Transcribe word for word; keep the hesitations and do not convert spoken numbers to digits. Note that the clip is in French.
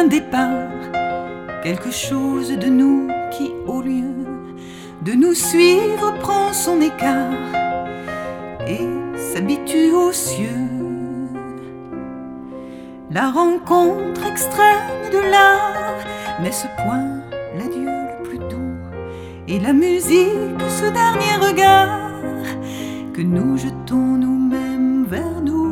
d'un départ, quelque chose de nous qui, au lieu de nous suivre, prend son écart et s'habitue aux cieux. La rencontre extrême de l'art n'est ce point l'adieu le plus doux, et la musique ce dernier regard que nous jetons nous-mêmes vers nous.